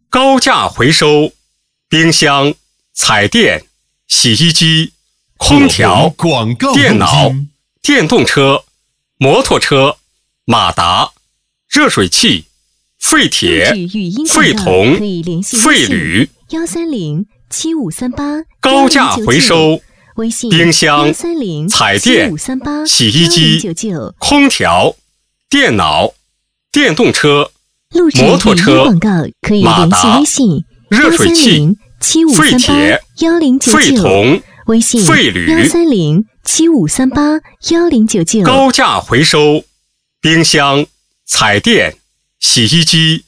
高价回收冰箱、彩电、洗衣机、空调、电脑、电动车、摩托车、马达、热水器、废铁、废铜、废铝。 1307538 高价回收冰箱、彩电、洗衣机、空调、电脑、电动车、摩托车、马达、热水器、废铁、废铜、废铝。 13075381099。 高价回收冰箱、彩电、洗衣机、